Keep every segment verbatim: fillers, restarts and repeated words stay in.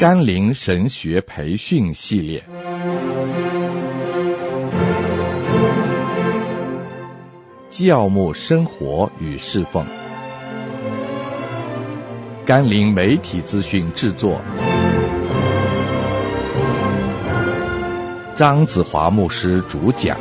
甘霖神学培训系列，教牧生活与侍奉，甘霖媒体资讯制作，张子华牧师主讲。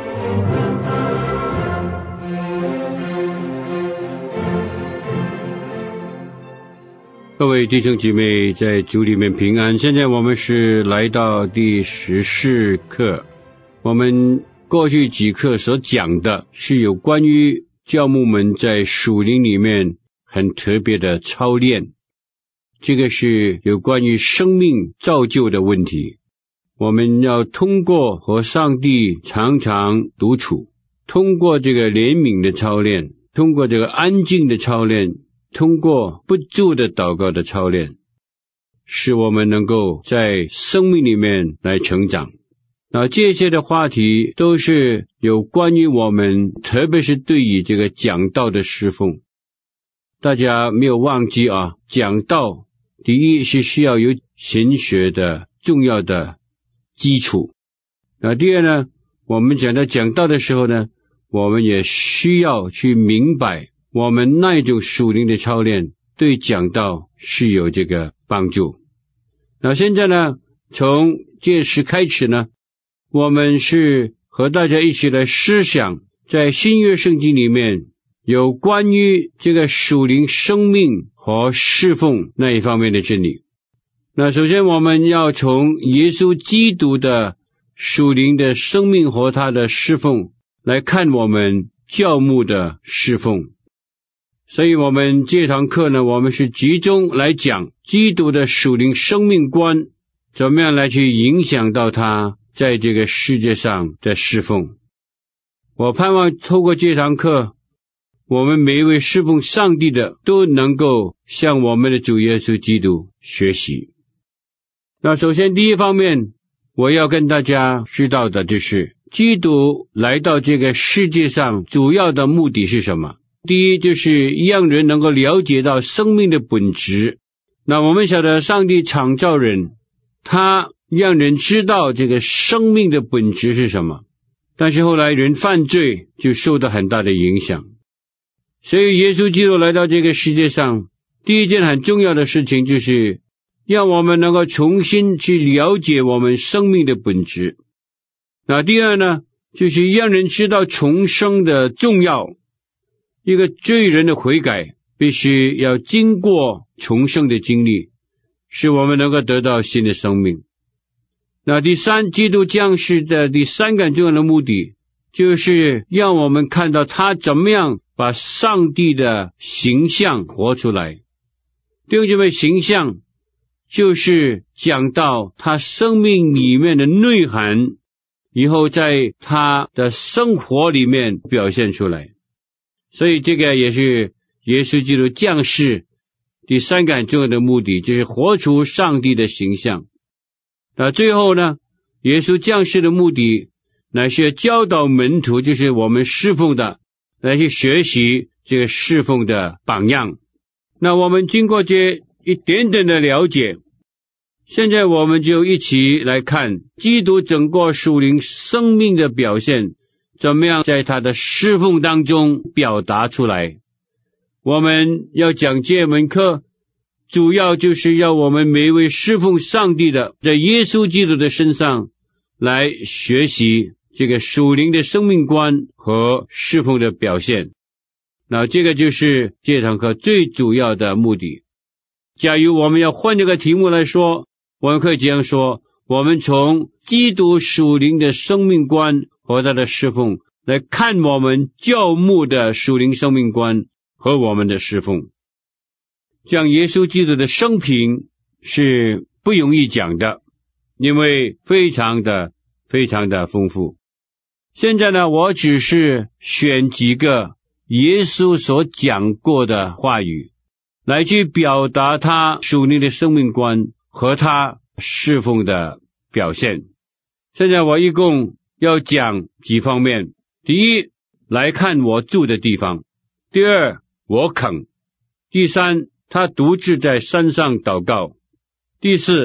各位弟兄姐妹在主里面平安。现在我们是来到第十四课，我们过去几课所讲的是有关于教牧们在属灵里面很特别的操练，这个是有关于生命造就的问题。我们要通过和上帝常常独处，通过这个怜悯的操练，通过这个安静的操练，通过不住的祷告的操练，使我们能够在生命里面来成长。那这些的话题都是有关于我们，特别是对于这个讲道的侍奉。大家没有忘记啊，讲道第一是需要有神学的重要的基础。那第二呢，我们讲到讲道的时候呢，我们也需要去明白我们那一种属灵的操练对讲道是有这个帮助。那现在呢，从这时开始呢，我们是和大家一起来思想在新约圣经里面有关于这个属灵生命和侍奉那一方面的真理。那首先我们要从耶稣基督的属灵的生命和他的侍奉来看我们教牧的侍奉。所以我们这堂课呢，我们是集中来讲基督的属灵生命观，怎么样来去影响到他在这个世界上的侍奉。我盼望透过这堂课，我们每一位侍奉上帝的都能够向我们的主耶稣基督学习。那首先第一方面，我要跟大家知道的就是基督来到这个世界上主要的目的是什么。第一就是让人能够了解到生命的本质。那我们晓得上帝创造人，他让人知道这个生命的本质是什么，但是后来人犯罪就受到很大的影响。所以耶稣基督来到这个世界上，第一件很重要的事情就是让我们能够重新去了解我们生命的本质。那第二呢，就是让人知道重生的重要。一个罪人的悔改必须要经过重生的经历，使我们能够得到新的生命。那第三，基督降世的第三个重要的目的，就是让我们看到他怎么样把上帝的形象活出来。弟兄姐妹，形象就是讲到他生命里面的内涵，以后在他的生活里面表现出来。所以这个也是耶稣基督降世第三个很重要的目的，就是活出上帝的形象。那最后呢，耶稣降世的目的乃是教导门徒，就是我们侍奉的，来去学习这个侍奉的榜样。那我们经过这一点点的了解，现在我们就一起来看基督整个属灵生命的表现怎么样在他的侍奉当中表达出来。我们要讲这门课，主要就是要我们每一位侍奉上帝的，在耶稣基督的身上来学习这个属灵的生命观和侍奉的表现。那这个就是这堂课最主要的目的。假如我们要换这个题目来说，我们可以这样说，我们从基督属灵的生命观和他的侍奉来看我们教牧的属灵生命观和我们的侍奉。讲耶稣基督的生平是不容易讲的，因为非常的非常的丰富。现在呢，我只是选几个耶稣所讲过的话语来去表达他属灵的生命观和他侍奉的表现。现在我一共要讲几方面。第一，来看我住的地方；第二，我肯；第三，他独自在山上祷告；第四，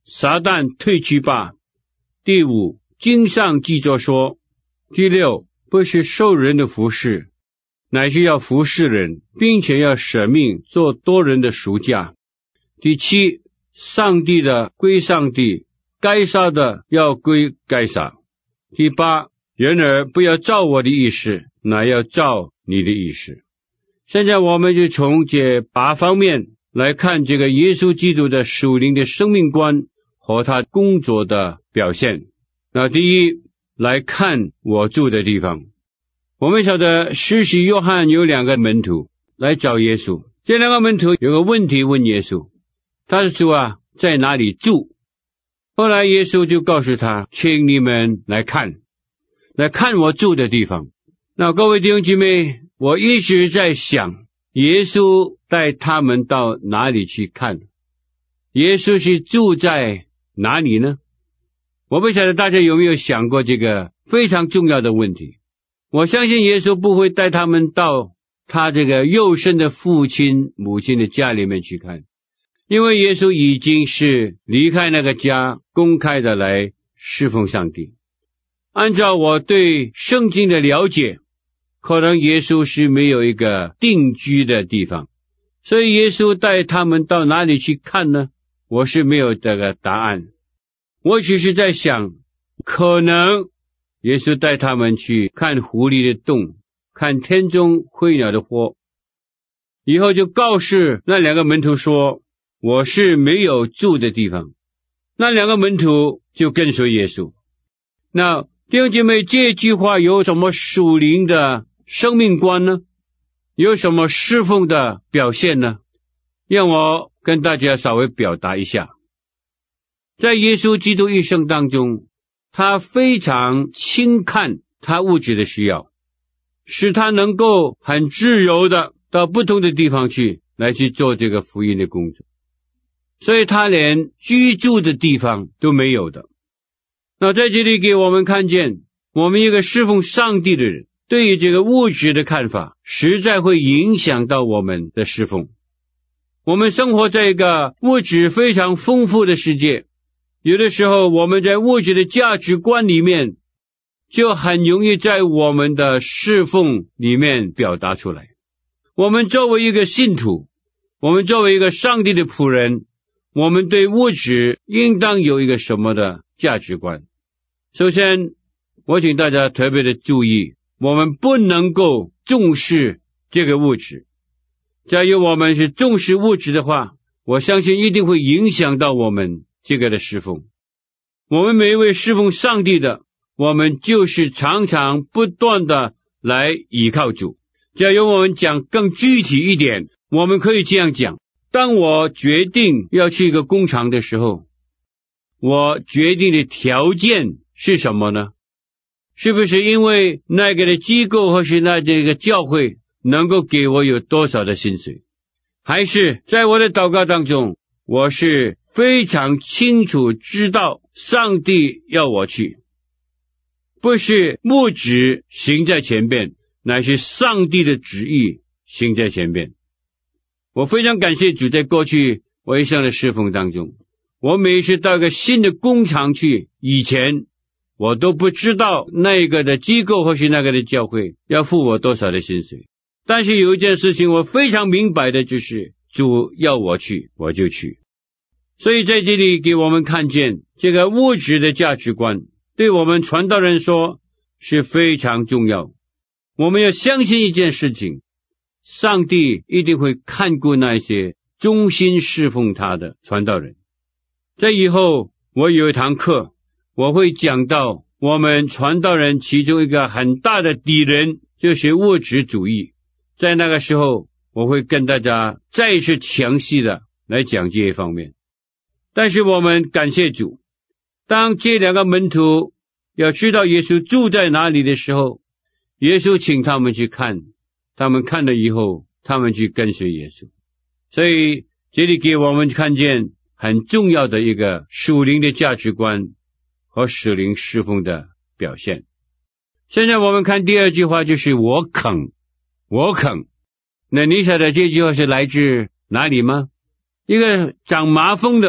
撒旦退去吧。第五，经上记着说。第六，不是受人的服侍，乃是要服侍人，并且要舍命做多人的赎价。第七，上帝的归上帝，该杀的要归该杀。第八，人儿不要照我的意思，乃要照你的意思。现在我们就从这八方面来看这个耶稣基督的属灵的生命观和他工作的表现。那第一，来看我住的地方。我们晓得施洗约翰有两个门徒来找耶稣，这两个门徒有个问题问耶稣，他说啊，在哪里住？后来耶稣就告诉他，请你们来看，来看我住的地方。那各位弟兄姐妹，我一直在想，耶稣带他们到哪里去看？耶稣是住在哪里呢？我不晓得大家有没有想过这个非常重要的问题。我相信耶稣不会带他们到他这个肉身的父亲母亲的家里面去看，因为耶稣已经是离开那个家，公开的来侍奉上帝。按照我对圣经的了解，可能耶稣是没有一个定居的地方，所以耶稣带他们到哪里去看呢？我是没有这个答案。我只是在想，可能耶稣带他们去看狐狸的洞，看天中飞鸟的窝，以后就告诉那两个门徒说，我是没有住的地方。那两个门徒就跟随耶稣。那弟兄姐妹，这句话有什么属灵的生命观呢？有什么侍奉的表现呢？让我跟大家稍微表达一下。在耶稣基督一生当中，他非常轻看他物质的需要，使他能够很自由的到不同的地方去来去做这个福音的工作，所以他连居住的地方都没有的。那在这里给我们看见，我们一个侍奉上帝的人对于这个物质的看法实在会影响到我们的侍奉。我们生活在一个物质非常丰富的世界，有的时候我们在物质的价值观里面就很容易在我们的侍奉里面表达出来。我们作为一个信徒，我们作为一个上帝的仆人，我们对物质应当有一个什么的价值观？首先，我请大家特别的注意，我们不能够重视这个物质。假如我们是重视物质的话，我相信一定会影响到我们这个的侍奉。我们每一位侍奉上帝的，我们就是常常不断的来依靠主。假如我们讲更具体一点，我们可以这样讲，当我决定要去一个工厂的时候，我决定的条件是什么呢？是不是因为那个的机构或是那这个教会能够给我有多少的薪水？还是在我的祷告当中，我是非常清楚知道上帝要我去，不是物质行在前边，乃是上帝的旨意行在前边。我非常感谢主，在过去我一生的侍奉当中，我每一次到一个新的工厂去，以前我都不知道那个的机构或是那个的教会要付我多少的薪水。但是有一件事情我非常明白的，就是主要我去，我就去。所以在这里给我们看见这个物质的价值观，对我们传道人说是非常重要。我们要相信一件事情，上帝一定会看顾那些忠心侍奉他的传道人。在以后我有一堂课，我会讲到我们传道人其中一个很大的敌人就是物质主义。在那个时候我会跟大家再一次详细的来讲这一方面。但是我们感谢主，当这两个门徒要知道耶稣住在哪里的时候，耶稣请他们去看，他们看了以后，他们去跟随耶稣。所以这里给我们看见很重要的一个属灵的价值观和属灵侍奉的表现。现在我们看第二句话，就是我肯，我肯。那你晓得这句话是来自哪里吗？一个长麻风的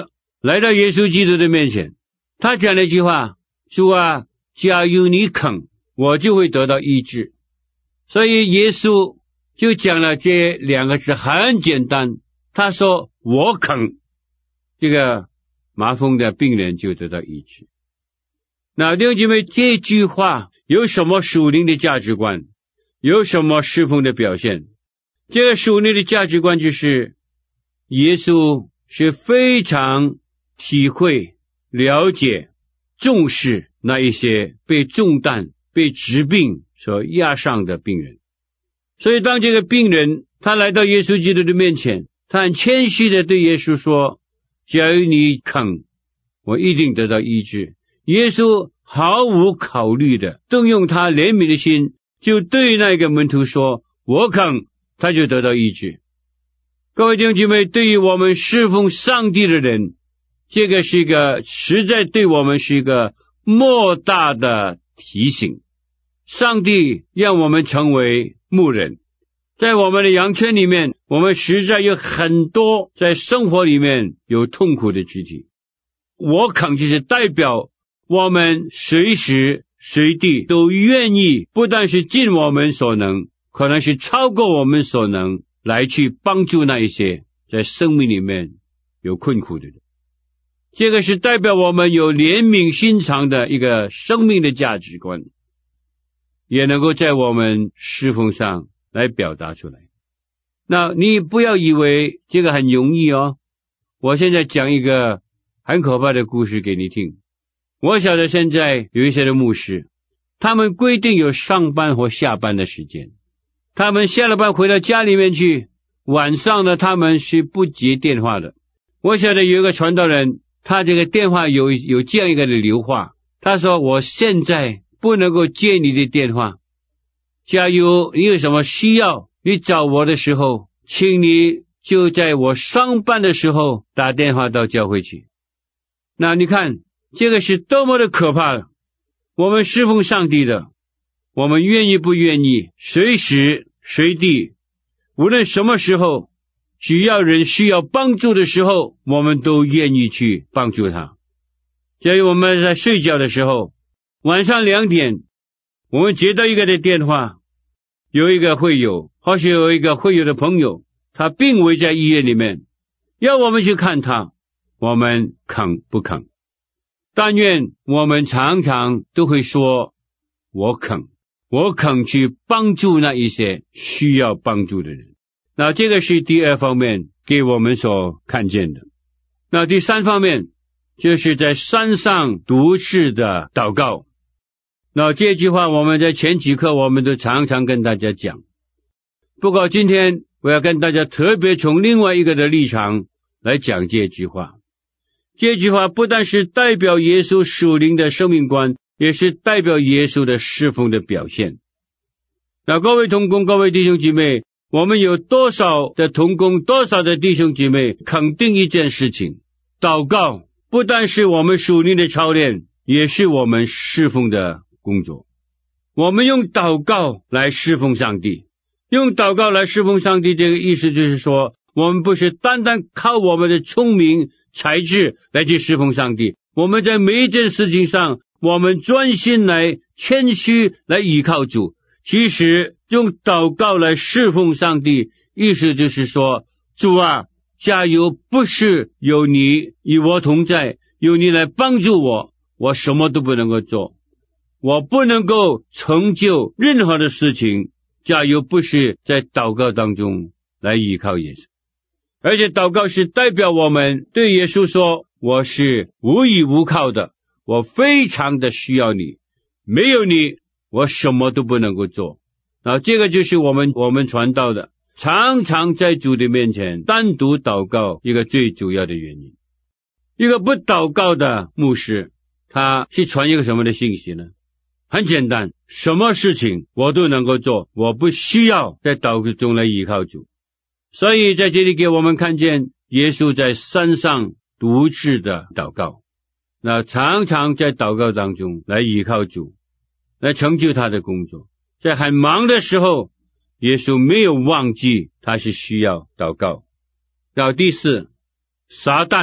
来到耶稣基督的面前，他讲了一句话，主啊，假如你肯，我就会得到医治。所以耶稣就讲了这两个字，很简单，他说我肯，这个麻风的病人就得到医治。那弟兄姐妹，这句话有什么属灵的价值观，有什么侍奉的表现？这个属灵的价值观就是耶稣是非常体会、了解、重视那一些被重担、被疾病所压上的病人。所以当这个病人他来到耶稣基督的面前，他很谦虚的对耶稣说，假如你肯，我一定得到医治。耶稣毫无考虑的动用他怜悯的心，就对那个门徒说，我肯，他就得到医治。各位弟兄姐妹，对于我们侍奉上帝的人，这个是一个实在对我们是一个莫大的提醒。上帝让我们成为牧人，在我们的羊圈里面，我们实在有很多在生活里面有痛苦的肢体。我肯就是代表我们随时随地都愿意，不但是尽我们所能，可能是超过我们所能，来去帮助那一些在生命里面有困苦的人。这个是代表我们有怜悯心肠的一个生命的价值观，也能够在我们侍奉上来表达出来。那你不要以为这个很容易哦。我现在讲一个很可怕的故事给你听。我晓得现在有一些的牧师，他们规定有上班或下班的时间，他们下了班回到家里面去，晚上呢他们是不接电话的。我晓得有一个传道人，他这个电话有有这样一个的流话，他说我现在不能够接你的电话，假如你有什么需要，你找我的时候，请你就在我上班的时候打电话到教会去。那你看这个是多么的可怕了。我们侍奉上帝的，我们愿意不愿意随时随地，无论什么时候，只要人需要帮助的时候，我们都愿意去帮助他。假如我们在睡觉的时候，晚上两点，我们接到一个的电话，有一个会友，或是有一个会友的朋友，他病危在医院里面，要我们去看他，我们肯不肯？但愿我们常常都会说，我肯，我肯去帮助那一些需要帮助的人。那这个是第二方面给我们所看见的。那第三方面就是在山上独自的祷告。那这句话我们在前几课我们都常常跟大家讲，不过今天我要跟大家特别从另外一个的立场来讲这句话。这句话不但是代表耶稣属灵的生命观，也是代表耶稣的侍奉的表现。那各位同工，各位弟兄姐妹，我们有多少的同工，多少的弟兄姐妹肯定一件事情，祷告不但是我们属灵的操练，也是我们侍奉的工作。我们用祷告来侍奉上帝，用祷告来侍奉上帝，这个意思就是说，我们不是单单靠我们的聪明才智来去侍奉上帝，我们在每一件事情上，我们专心来谦虚来依靠主。其实用祷告来侍奉上帝，意思就是说，主啊，假如不是有你与我同在，有你来帮助我，我什么都不能够做，我不能够成就任何的事情，假如不是在祷告当中来依靠耶稣。而且祷告是代表我们对耶稣说，我是无依无靠的，我非常的需要你，没有你我什么都不能够做。啊，这个就是我们我们传道的常常在主的面前单独祷告一个最主要的原因。一个不祷告的牧师，他是传一个什么的信息呢？很简单，什么事情我都能够做，我不需要在祷告中来依靠主。所以在这里给我们看见耶稣在山上独自的祷告，那常常在祷告当中来依靠主，来成就他的工作。在很忙的时候，耶稣没有忘记他是需要祷告。到第四，撒旦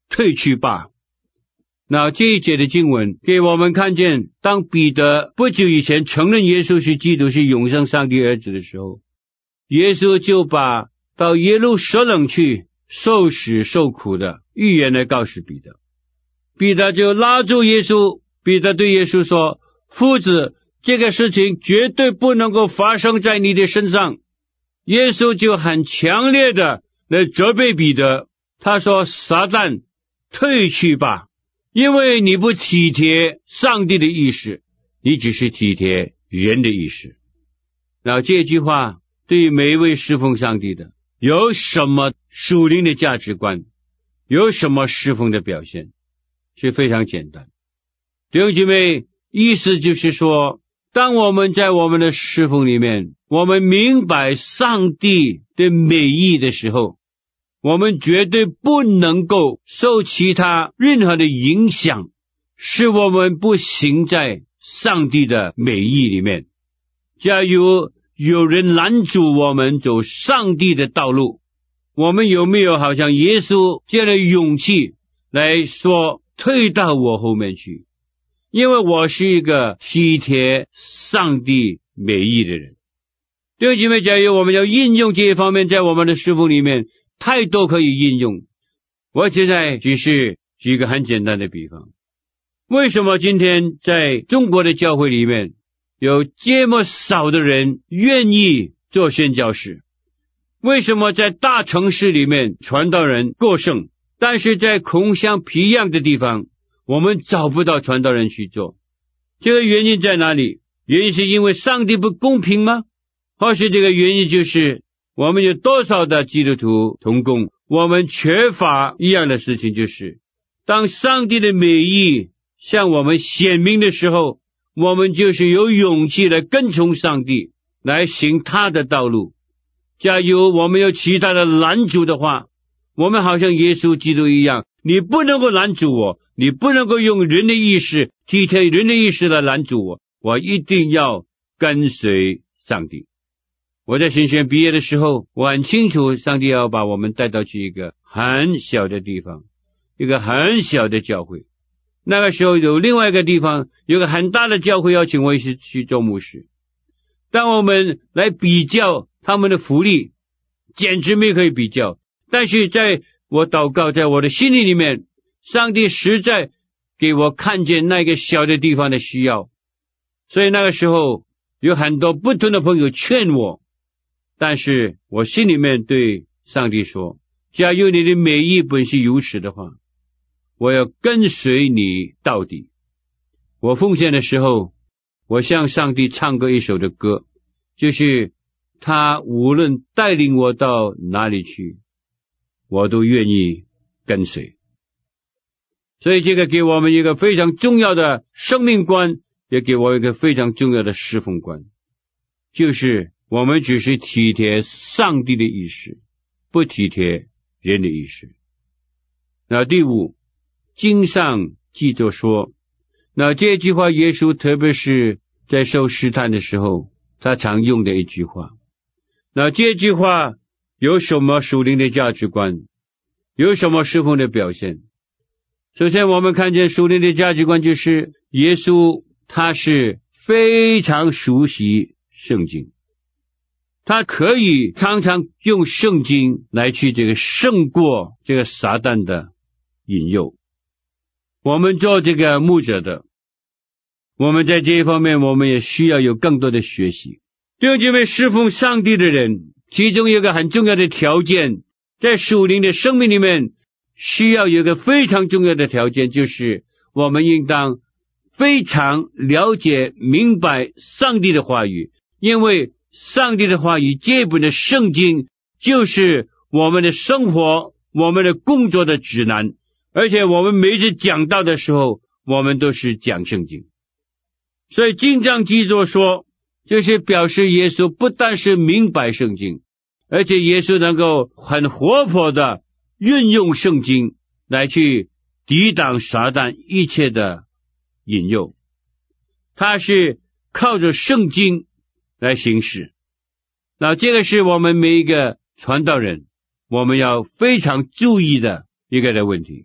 退去吧。那这一节的经文给我们看见，当彼得不久以前承认耶稣是基督，是永生上帝儿子的时候，耶稣就把到耶路撒冷去受死受苦的预言来告诉彼得。彼得就拉住耶稣，彼得对耶稣说，夫子，这个事情绝对不能够发生在你的身上。耶稣就很强烈的来责备彼得，他说，撒旦，退去吧，因为你不体贴上帝的意思，你只是体贴人的意思。然后这句话对于每一位侍奉上帝的有什么属灵的价值观，有什么侍奉的表现，是非常简单。弟兄姐妹，意思就是说，当我们在我们的侍奉里面，我们明白上帝的美意的时候，我们绝对不能够受其他任何的影响，使我们不行在上帝的美意里面。假如有人拦阻我们走上帝的道路，我们有没有好像耶稣这样的勇气来说，退到我后面去，因为我是一个体贴上帝美意的人。弟兄姐妹，假如我们要应用这一方面在我们的侍奉里面，太多可以应用。我现在只是举一个很简单的比方，为什么今天在中国的教会里面有这么少的人愿意做宣教士？为什么在大城市里面传道人过剩，但是在穷乡僻壤的地方我们找不到传道人去做？这个原因在哪里？原因是因为上帝不公平吗？或是这个原因就是我们有多少的基督徒同工，我们缺乏一样的事情，就是当上帝的美意向我们显明的时候，我们就是有勇气来跟从上帝，来行他的道路。假如我们有其他的拦阻的话，我们好像耶稣基督一样，你不能够拦阻我，你不能够用人的意识，体贴人的意识来拦阻我，我一定要跟随上帝。我在神学院毕业的时候，我很清楚上帝要把我们带到去一个很小的地方，一个很小的教会。那个时候有另外一个地方，有个很大的教会要请我一起去做牧师。当我们来比较他们的福利，简直没可以比较。但是在我祷告，在我的心里里面，上帝实在给我看见那个小的地方的需要。所以那个时候有很多不同的朋友劝我，但是我心里面对上帝说，假如你的美意本是如此的话，我要跟随你到底。我奉献的时候，我向上帝唱过一首的歌，就是他无论带领我到哪里去，我都愿意跟随。所以这个给我们一个非常重要的生命观，也给我一个非常重要的侍奉观，就是我们只是体贴上帝的意思，不体贴人的意思。那第五，经上记着说，那这句话耶稣特别是在受试探的时候他常用的一句话。那这句话有什么属灵的价值观，有什么侍奉的表现？首先我们看见属灵的价值观，就是耶稣他是非常熟悉圣经，他可以常常用圣经来去这个胜过这个撒旦的引诱。我们做这个牧者的，我们在这一方面我们也需要有更多的学习。弟兄姐妹，侍奉上帝的人，其中有一个很重要的条件，在属灵的生命里面需要有一个非常重要的条件，就是我们应当非常了解明白上帝的话语，因为上帝的话语，这本的圣经就是我们的生活，我们的工作的指南。而且我们每一次讲道的时候，我们都是讲圣经。所以经上记着说，就是表示耶稣不但是明白圣经，而且耶稣能够很活泼的运用圣经来去抵挡撒旦一切的引诱。他是靠着圣经来行事。那这个是我们每一个传道人我们要非常注意的一个的问题。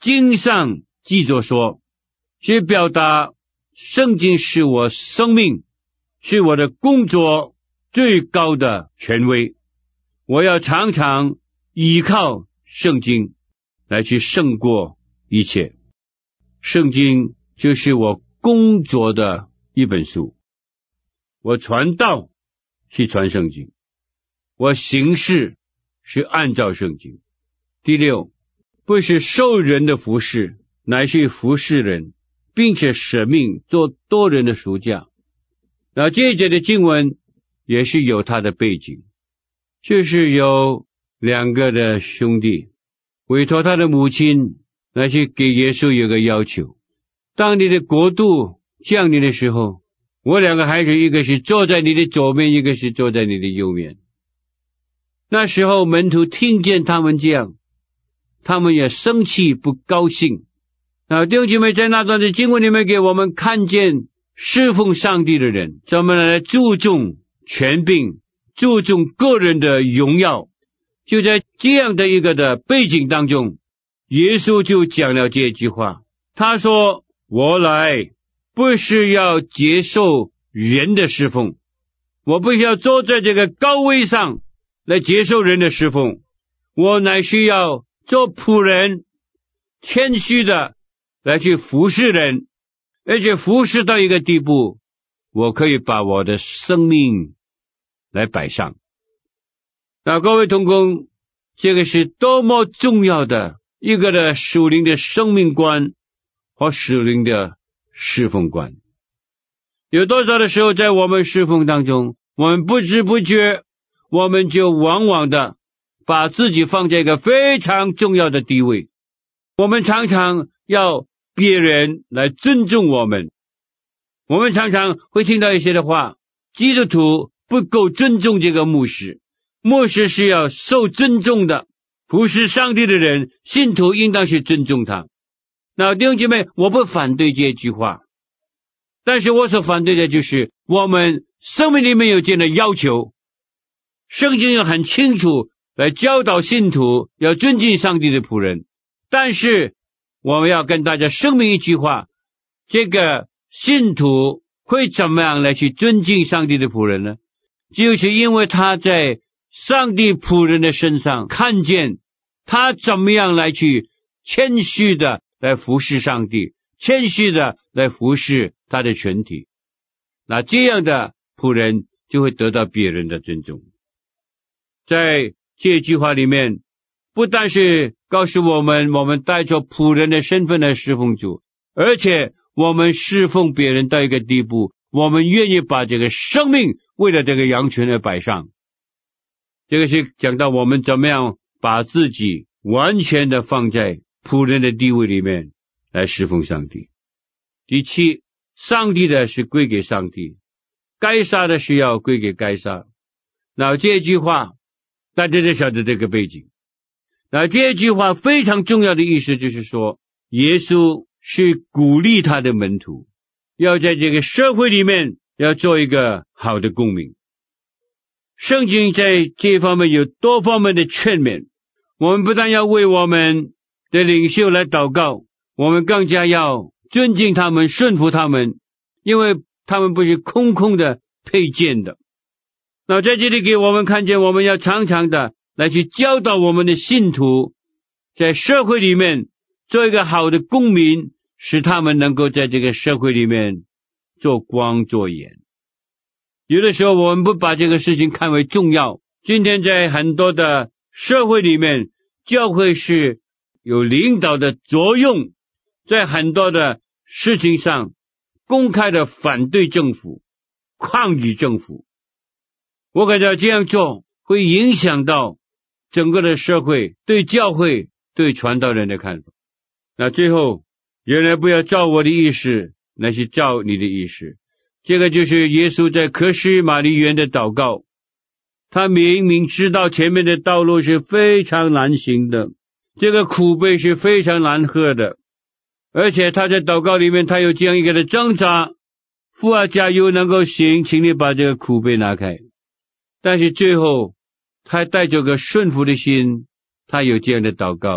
经上记着说，是表达圣经是我生命，是我的工作最高的权威。我要常常依靠圣经来去胜过一切。圣经就是我工作的一本书，我传道是传圣经，我行事是按照圣经。第六，不是受人的服侍，乃是服侍人，并且舍命做多人的赎价。那这一节的经文也是有它的背景，就是有两个的兄弟委托他的母亲来去给耶稣有个要求，当你的国度降临的时候，我两个孩子一个是坐在你的左面，一个是坐在你的右面。那时候门徒听见他们这样，他们也生气不高兴。那弟兄姐妹，在那段的经文里面给我们看见侍奉上帝的人怎么来注重权柄，注重个人的荣耀。就在这样的一个的背景当中，耶稣就讲了这句话，他说，我来不是要接受人的侍奉，我不是要坐在这个高位上来接受人的侍奉，我乃是要做仆人，谦虚的来去服侍人，而且服侍到一个地步，我可以把我的生命来摆上。那各位同工，这个是多么重要的一个的属灵的生命观和属灵的侍奉观。有多少的时候在我们侍奉当中，我们不知不觉，我们就往往的把自己放在一个非常重要的地位。我们常常要别人来尊重我们，我们常常会听到一些的话，基督徒不够尊重这个牧师，牧师是要受尊重的，服侍上帝的人，信徒应当是尊重他。那弟兄姐妹，我不反对这句话，但是我所反对的就是我们生命里面有这样的要求，圣经也很清楚来教导信徒要尊敬上帝的仆人，但是我们要跟大家声明一句话，这个信徒会怎么样来去尊敬上帝的仆人呢？就是因为他在上帝仆人的身上看见他怎么样来去谦虚的来服侍上帝，谦虚的来服侍他的群体，那这样的仆人就会得到别人的尊重。在这句话里面，不但是告诉我们我们带着仆人的身份来侍奉主，而且我们侍奉别人到一个地步，我们愿意把这个生命为了这个羊群而摆上。这个是讲到我们怎么样把自己完全的放在仆人的地位里面来侍奉上帝。第七，上帝的是归给上帝，该杀的是要归给该杀。那这句话大家都晓得这个背景。那这句话非常重要的意思就是说，耶稣是鼓励他的门徒要在这个社会里面要做一个好的公民。圣经在这方面有多方面的劝勉，我们不但要为我们的领袖来祷告，我们更加要尊敬他们，顺服他们，因为他们不是空空的佩剑的。那在这里给我们看见，我们要常常的来去教导我们的信徒，在社会里面做一个好的公民，使他们能够在这个社会里面做光做盐。有的时候我们不把这个事情看为重要，今天在很多的社会里面，教会是有领导的作用，在很多的事情上公开的反对政府，抗议政府。我感觉这样做会影响到整个的社会对教会对传道人的看法。那最后，原来不要照我的意思，那是照你的意思。这个就是耶稣在客西马尼园的祷告，他明明知道前面的道路是非常难行的，这个苦杯是非常难喝的，而且他在祷告里面他有这样一个的挣扎，父啊，假如能够行，请你把这个苦杯拿开。但是最后他带着个顺服的心，他有这样的祷告，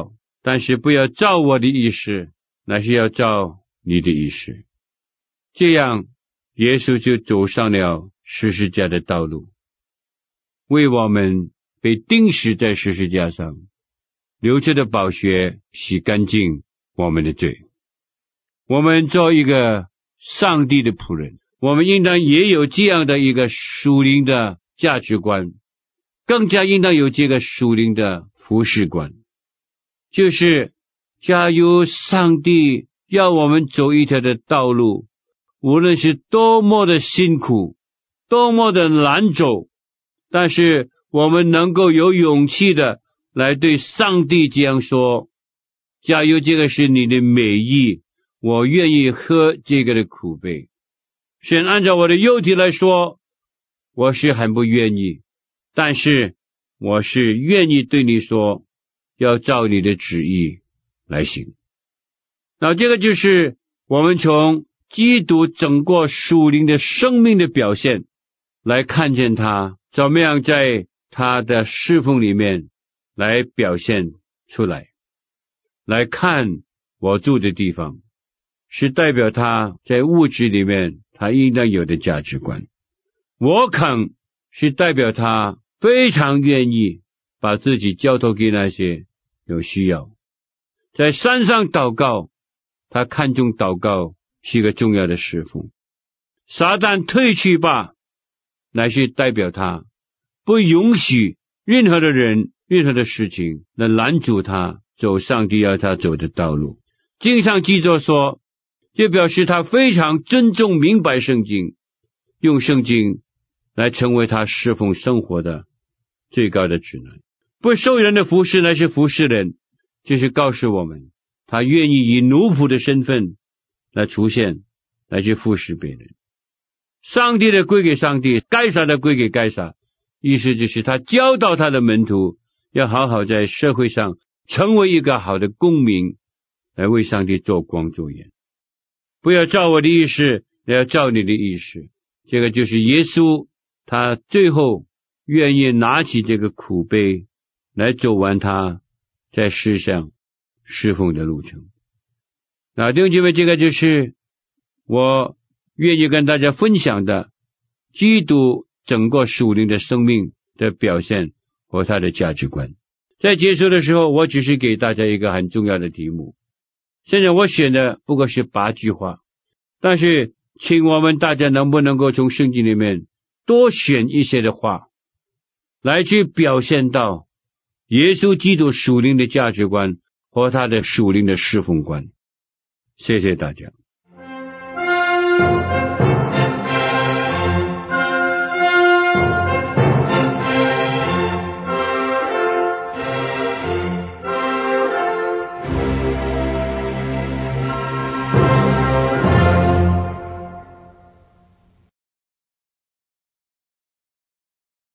但是不要照我的意思，乃是要照你的意思。这样耶稣就走上了十字架的道路，为我们被钉死在十字架上，流着的宝血洗干净我们的罪。我们做一个上帝的仆人，我们应当也有这样的一个属灵的价值观，更加应当有这个属灵的服事观，就是假如上帝要我们走一条的道路，无论是多么的辛苦，多么的难走，但是我们能够有勇气的来对上帝这样说，假如这个是你的美意，我愿意喝这个的苦杯。虽然按照我的肉体来说，我是很不愿意，但是我是愿意对你说，要照你的旨意来行。那这个就是我们从基督整个属灵的生命的表现来看见他怎么样在他的侍奉里面来表现出来。来看我住的地方，是代表他在物质里面他应当有的价值观。我肯是代表他非常愿意把自己交托给那些有需要。在山上祷告，他看重祷告是一个重要的侍奉。撒旦退去吧，乃是代表他不允许任何的人任何的事情来拦阻他走上帝要他走的道路。经上记着说，这表示他非常尊重明白圣经，用圣经来成为他侍奉生活的最高的指南。不受人的服侍乃是服侍人，就是告诉我们他愿意以奴仆的身份来出现，来去服侍别人。上帝的归给上帝，该撒的归给该撒，意思就是他教导他的门徒要好好在社会上成为一个好的公民，来为上帝做光做盐。不要照我的意思，也要照你的意思。这个就是耶稣他最后愿意拿起这个苦杯来走完他在世上侍奉的路程。那弟兄姐妹，这个就是我愿意跟大家分享的基督整个属灵的生命的表现和他的价值观。在结束的时候，我只是给大家一个很重要的题目。现在我选的不过是八句话，但是请我们大家能不能够从圣经里面多选一些的话，来去表现到耶稣基督属灵的价值观和他的属灵的侍奉观。谢谢大家。